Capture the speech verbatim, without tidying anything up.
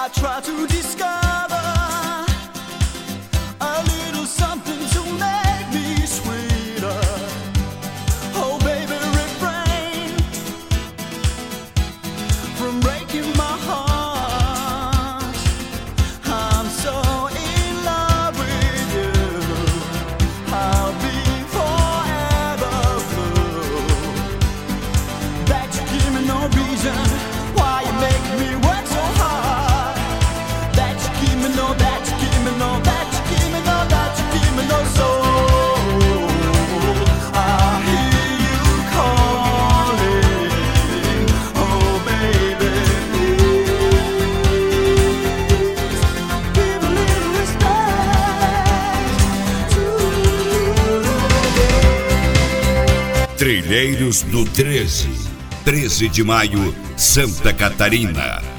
I try to discover a little something to make me sweeter. Oh baby, refrain from breaking my heart. I'm so in love with you. I'll be forever blue. That you give me no reason why you make me work so hard. That you give me no, that you give me no, that you give me no, that you give me no soul. I hear you calling, oh baby, please give a little respect to me. Trilheiros do treze, treze de maio, Santa Catarina.